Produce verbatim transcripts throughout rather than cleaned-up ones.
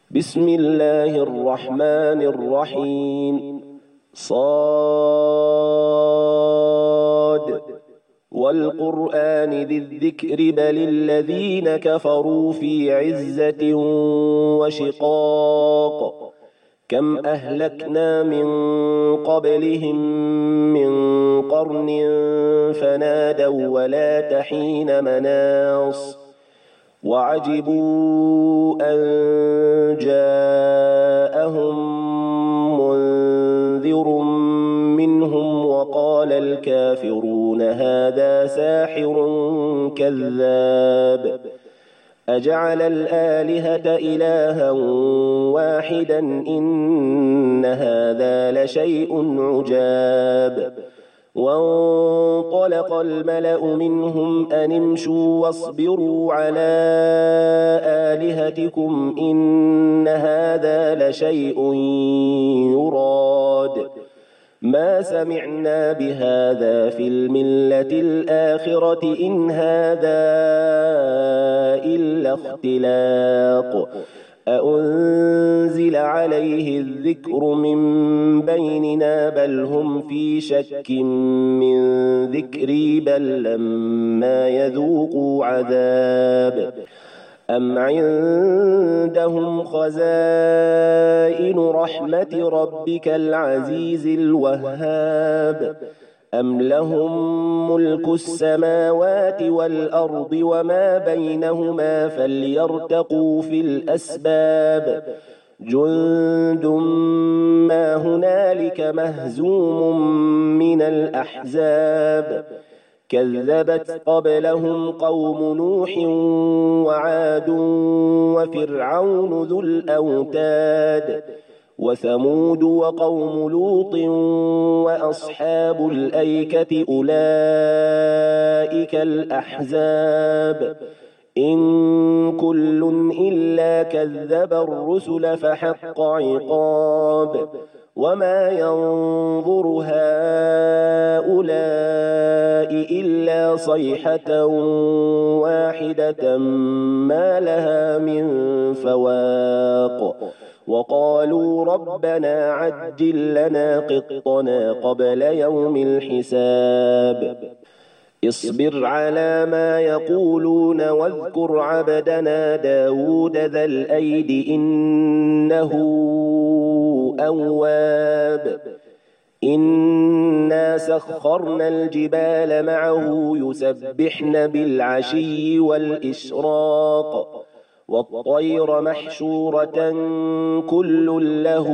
بسم الله الرحمن الرحيم. صاد والقرآن ذي الذكر بل الذين كفروا في عزة وشقاق كم أهلكنا من قبلهم من قرن فنادوا ولا تحين مناص وعجبوا أن جاءهم منذر منهم وقال الكافرون هذا ساحر كذاب أجعل الآلهة إلها واحدا إن هذا لشيء عجاب وانطلق الملأ منهم أن امشوا واصبروا على آلهتكم إن هذا لشيء يراد ما سمعنا بهذا في الملة الآخرة إن هذا إلا اختلاق أأنزل عليه الذكر من بيننا بل هم في شك من ذكري بل لما يذوقوا عذاب أم عندهم خزائن رحمة ربك العزيز الوهاب أم لهم ملك السماوات والأرض وما بينهما فليرتقوا في الأسباب جند ما هنالك مهزوم من الأحزاب كذبت قبلهم قوم نوح وعاد وفرعون ذو الأوتاد وثمود وقوم لوط وأصحاب الأيكة أولئك الأحزاب إن كل إلا كذب الرسل فحق عقاب وما ينظر هؤلاء إلا صيحة واحدة ما لها من فواق وقالوا ربنا عجل لنا قطنا قبل يوم الحساب اصبر على ما يقولون واذكر عبدنا داود ذا الأيد إنه أواب إنا سخرنا الجبال معه يسبحن بالعشي والإشراق والطير محشورة كل له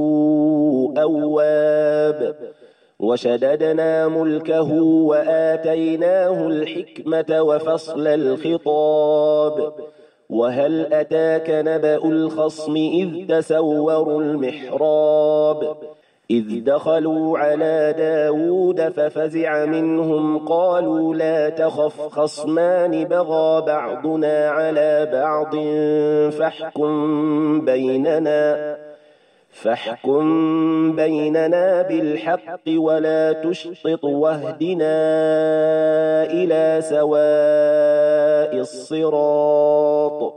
أواب وشددنا ملكه وآتيناه الحكمة وفصل الخطاب وهل أتاك نبأ الخصم إذ تسوروا المحراب إذ دخلوا على داود ففزع منهم قالوا لا تخف خصمان بغى بعضنا على بعض فاحكم بيننا فاحكم بيننا بالحق ولا تشطط واهدنا إلى سواء الصراط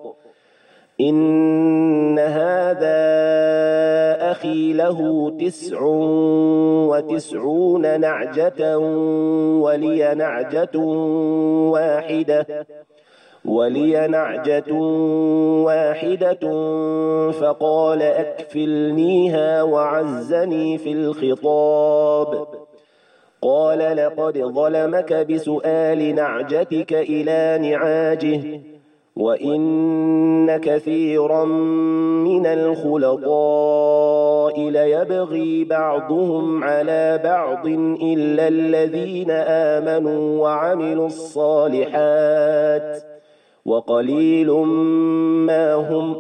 إن هذا أخي له تسع وتسعون نعجة ولي نعجة واحدة ولي نعجة واحدة فقال أكفلنيها وعزني في الخطاب قال لقد ظلمك بسؤال نعجتك إلى نعاجه وإن كثيرا من الخلطاء ليبغي بعضهم على بعض إلا الذين آمنوا وعملوا الصالحات وقليل ما هم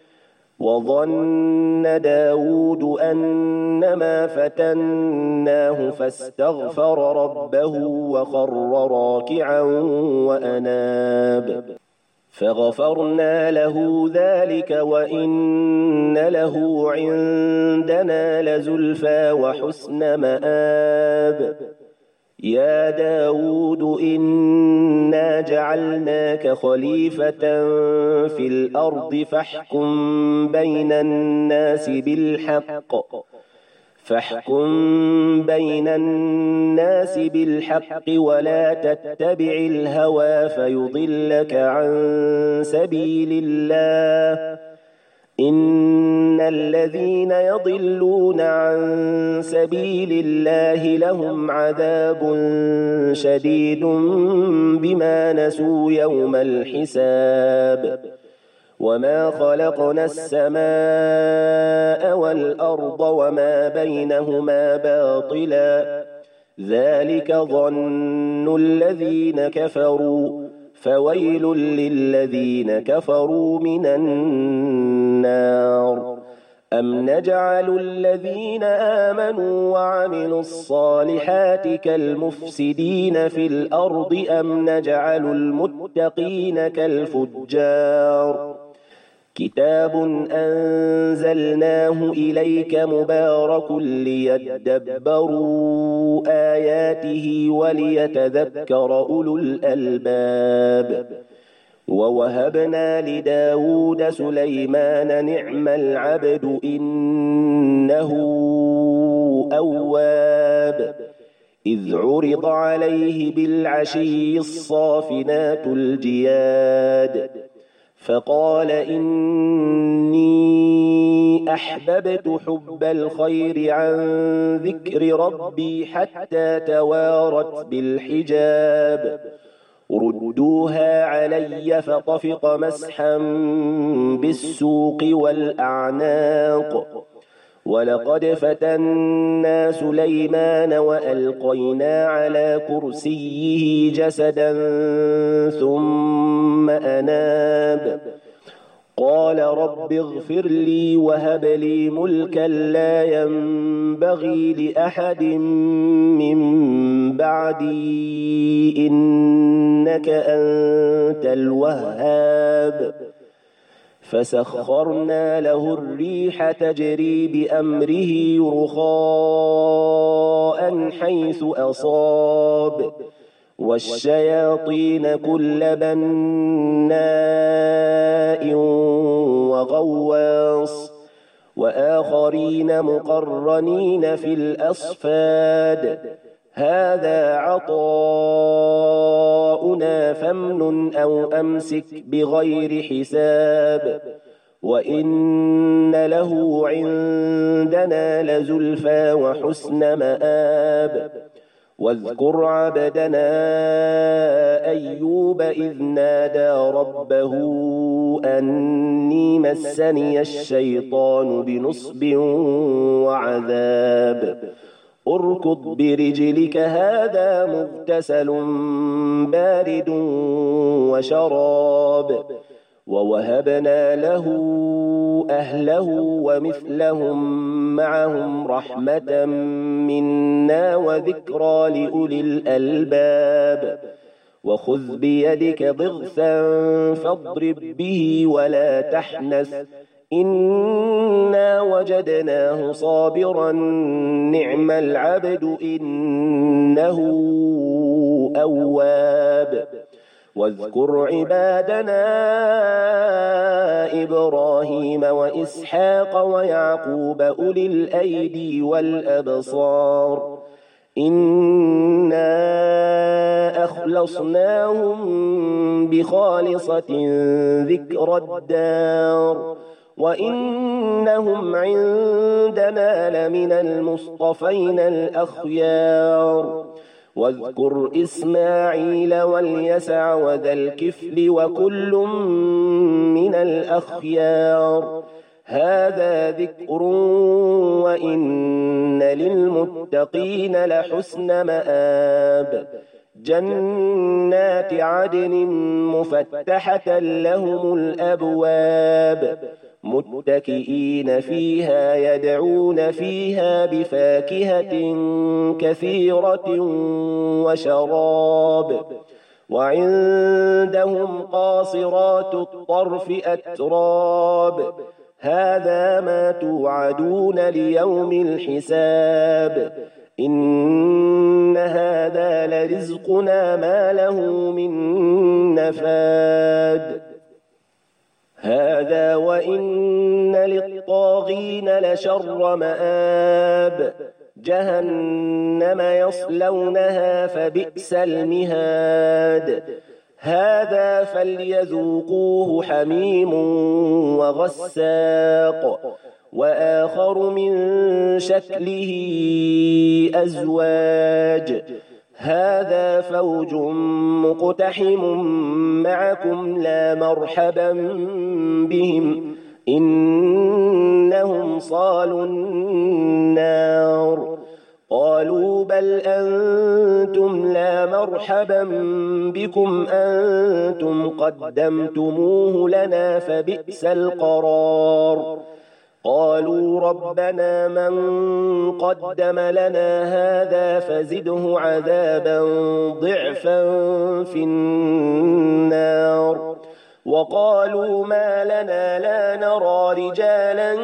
وظن داود أنما فتناه فاستغفر ربه وخر راكعا وأناب فغفرنا له ذلك وإن له عندنا لزلفى وحسن مآب يا داود إنا جعلناك خليفة في الأرض فاحكم بين الناس بالحق فاحكم بين الناس بالحق ولا تتبع الهوى فيضلك عن سبيل الله إن الذين يضلون عن سبيل الله لهم عذاب شديد بما نسوا يوم الحساب وما خلقنا السماء والأرض وما بينهما باطلا ذلك ظن الذين كفروا فويل للذين كفروا من النار أم نجعل الذين آمنوا وعملوا الصالحات كالمفسدين في الأرض أم نجعل المتقين كالفجار كتاب أنزلناه إليك مبارك ليدبروا آياته وليتذكر أولو الألباب ووهبنا لداود سليمان نعم العبد إنه أواب إذ عرض عليه بالعشي الصافنات الجياد فقال إني أحببت حب الخير عن ذكر ربي حتى توارت بالحجاب ردوها علي فطفق مسحا بالسوق والأعناق ولقد فتنا سليمان وألقينا على كرسيه جسدا ثم أناب قال رب اغفر لي وهب لي ملكا لا ينبغي لأحد من بعدي إنك أنت الوهاب فسخرنا له الريح تجري بأمره رخاء حيث أصاب والشياطين كل بناء وغواص وآخرين مقرنين في الأصفاد هذا عطاؤنا فامنن أو أمسك بغير حساب وإن له عندنا لزلفى وحسن مآب واذكر عبدنا أيوب إذ نادى ربه أني مسني الشيطان بنصب وعذاب اركض برجلك هذا مغتسل بارد وشراب ووهبنا له أهله ومثلهم معهم رحمة منا وذكرى لأولي الألباب وخذ بيدك ضغثا فاضرب به ولا تحنث إنا وجدناه صابرا نعم العبد إنه أواب واذكر عبادنا إبراهيم وإسحاق ويعقوب أولي الأيدي والأبصار إنا أخلصناهم بخالصة ذكر الدار وإنهم عندنا لمن المصطفين الأخيار واذكر إسماعيل واليسع وذا الكفل وكل من الأخيار هذا ذكر وإن للمتقين لحسن مآب جنات عدن مفتحة لهم الأبواب متكئين فيها يدعون فيها بفاكهة كثيرة وشراب وعندهم قاصرات الطرف أتراب هذا ما توعدون ليوم الحساب إن هذا لرزقنا ما له من نفاد هذا وإن للطاغين لشر مآب جهنم يصلونها فبئس المهاد هذا فليذوقوه حميم وغساق وآخر من شكله أزواج هذا فوج مقتحم معكم لا مرحبا بهم إنهم صالوا النار قالوا بل أنتم لا مرحبا بكم أنتم قدمتموه لنا فبئس القرار قالوا ربنا من قدم لنا هذا فزده عذابا ضعفا في النار وقالوا ما لنا لا نرى رجالا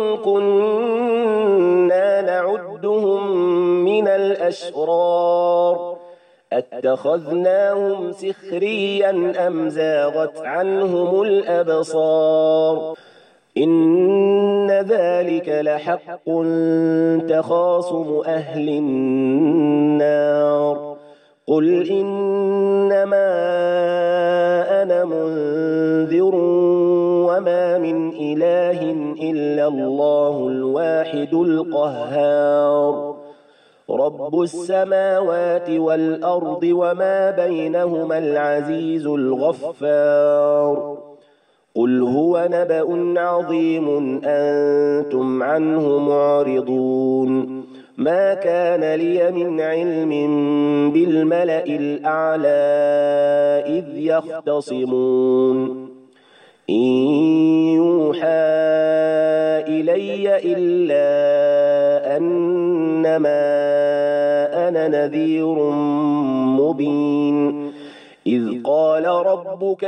كنا نعدهم من الأشرار أتخذناهم سخريا أم زاغت عنهم الأبصار إن ذلك لحق تخاصم أهل النار قل إنما أنا منذر وما من إله إلا الله الواحد القهار رب السماوات والأرض وما بينهما العزيز الغفار قل هو نبأ عظيم أنتم عنه معرضون ما كان لي من علم بالملأ الأعلى إذ يختصمون إن يوحى إلي إلا أنما أنا نذير مبين إذ قال ربك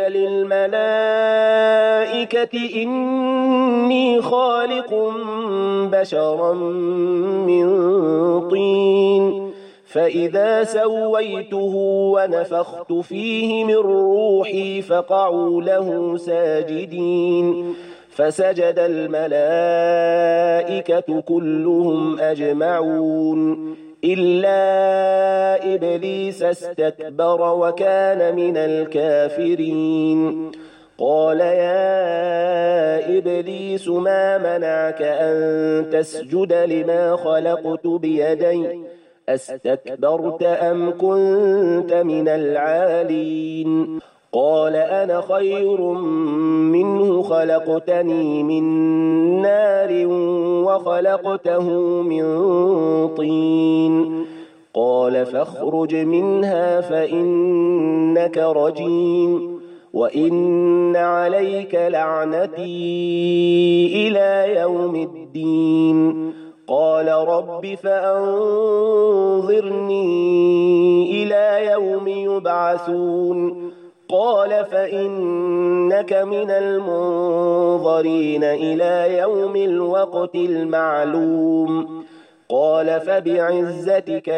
للملائكة إني خالق بشرا من طين فإذا سويته ونفخت فيه من روحي فقعوا له ساجدين فسجد الملائكة كلهم أجمعون إلا إبليس استكبر وكان من الكافرين قال يا إبليس ما منعك أن تسجد لما خلقت بيدي أستكبرت أم كنت من العالين قال أنا خير منه خلقتني من نار وخلقته من طين قال فاخرج منها فإنك رجيم وإن عليك لعنتي إلى يوم الدين قال رب فأنظرني إلى يوم يبعثون قال فإنك من المنظرين إلى يوم الوقت المعلوم قال فبعزتك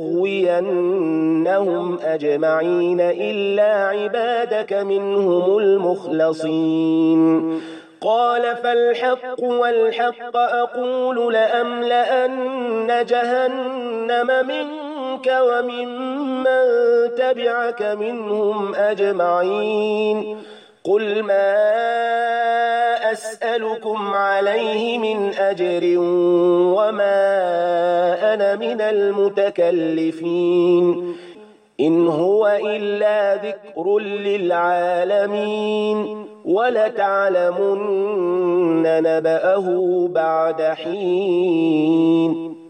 لأغوينهم أجمعين إلا عبادك منهم المخلصين قال فالحق والحق أقول لأملأن جهنم منك وممن تبعك منهم أجمعين قل ما أسألكم عليه من أجر وما أنا من المتكلفين إن هو إلا ذكر للعالمين ولتعلمن نبأه بعد حين